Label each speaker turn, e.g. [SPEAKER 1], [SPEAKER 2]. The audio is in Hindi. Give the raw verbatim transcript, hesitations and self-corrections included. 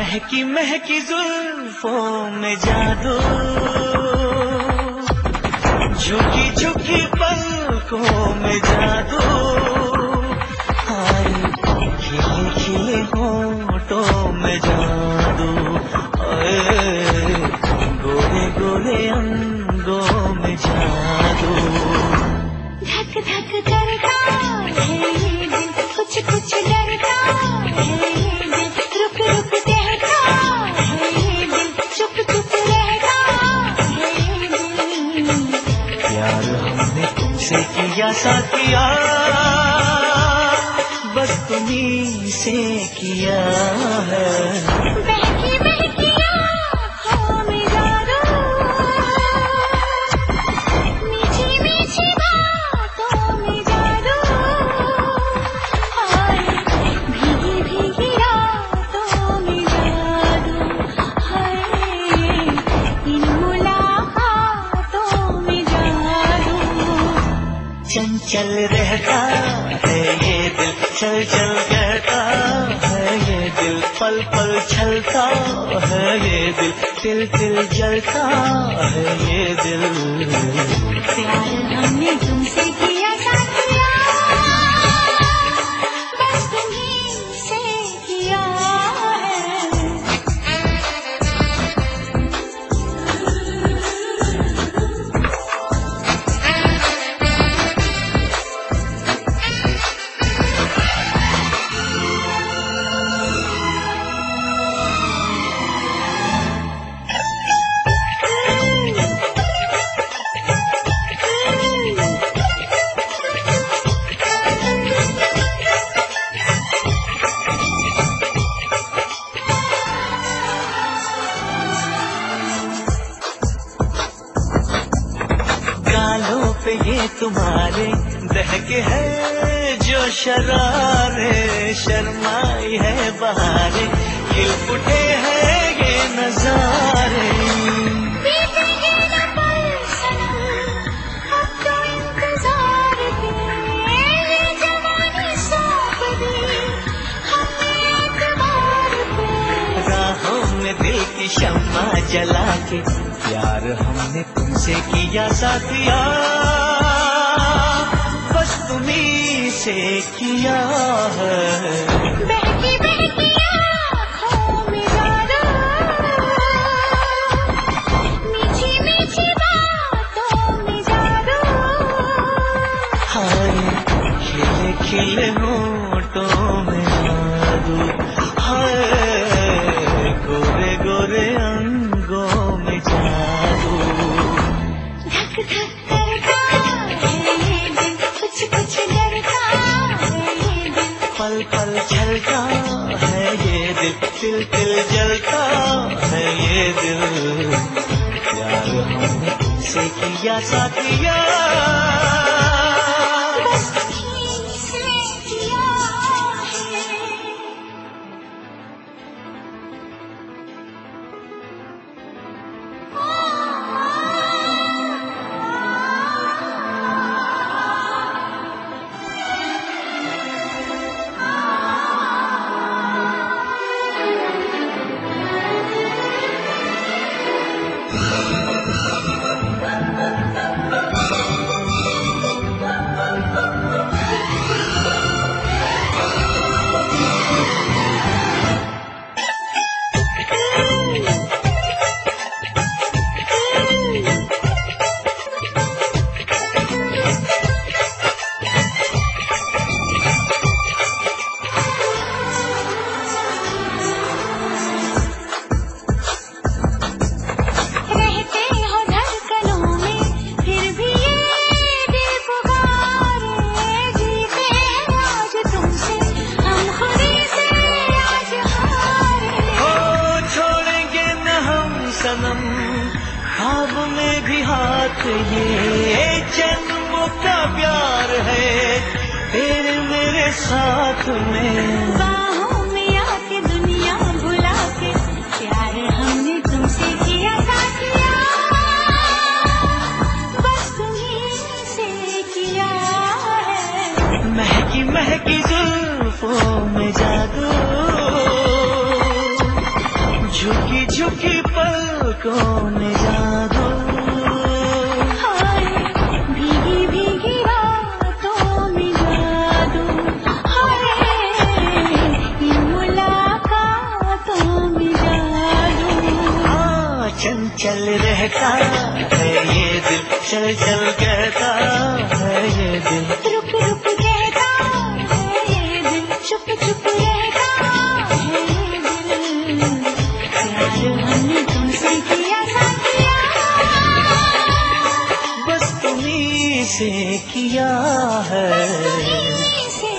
[SPEAKER 1] महकी महकी जुल्फों में जादू, झुकी झुकी पलकों में जादू, हाय खिले खिले होठों में जादू, हाय गोरे गोरे अंगों में जादू।
[SPEAKER 2] धक धक करता है ये दिल, कुछ कुछ डरता है ये दिल, रुक रुक कहता है ये दिल, चुप चुप रहता है ये दिल।
[SPEAKER 1] प्यार हमने तुमसे किया साथिया, बस तुम्हीं से किया है।
[SPEAKER 2] बहकी बहकी आँखों में जादू, मीठी मीठी बातों में जादू, हाय भीगी भीगी रातों में जादू, हाय इन मुलाकातों में जादू।
[SPEAKER 1] चंचल रहता है ये दिल, चल चल कहता है ये दिल, पल पल छलता है ये दिल, तिल तिल जलता है ये दिल।
[SPEAKER 2] प्यार हमने तुमसे किया साथिया, बस तुम्हीं से किया है।
[SPEAKER 1] गालों पे ये तुम्हारे दहके है जो शरारे, शर्माई है बहारे, खिल उठे हैं ये नजारे।
[SPEAKER 2] बीतेंगे न पल सनम, अब तो इंतजार के, ये जवानी सौंप दी हमने एतबार पे।
[SPEAKER 1] राहों में दिल की शम्मा जला के, प्यार हमने तुमसे किया साथिया, बस तुम्हीं से किया है।
[SPEAKER 2] बहकी बहकी आँखों में जादू, मीठी मीठी बातों में जादू,
[SPEAKER 1] हाय खिले खिले होठों में जादू, हाय गोरे गोरे अंगों में जादू।
[SPEAKER 2] धक धक करता है ये दिल, कुछ कुछ डरता है ये दिल।
[SPEAKER 1] पल पल छलता है ये दिल, तिल तिल जलता है ये दिल। प्यार हमने तुमसे किया साथिया,
[SPEAKER 2] बस तुम्हीं से किया है। रहते हो धड़कनों में, फिर भी ये दिल पुकारे, जीते हैं आज तुमसे हम खुदी से आज हारे।
[SPEAKER 1] हो छोड़ेंगे न हम सनम, ख्वाब में भी हाथ ये जन्मों का प्यार है तेरे मेरे साथ में।
[SPEAKER 2] बाहों में आके दुनिया भुला के, प्यार हमने तुमसे किया साथिया, बस तुम्हीं से किया है।
[SPEAKER 1] महकी महकी जुल्फों में जादू, झुकी पलकों ने जादू,
[SPEAKER 2] हाय भीगी भीगी रातों में जादू, हाय इन मुलाकातों में जादू।
[SPEAKER 1] हाँ चंचल रहता है ये दिल, चल चल कहता है ये दिल,
[SPEAKER 2] रुक रुक कहता है ये दिल, चुप चुप रहता है ये दिल। प्यार हमने तुमसे किया था किया,
[SPEAKER 1] बस तुम्हीं से किया है,
[SPEAKER 2] तुम्हीं से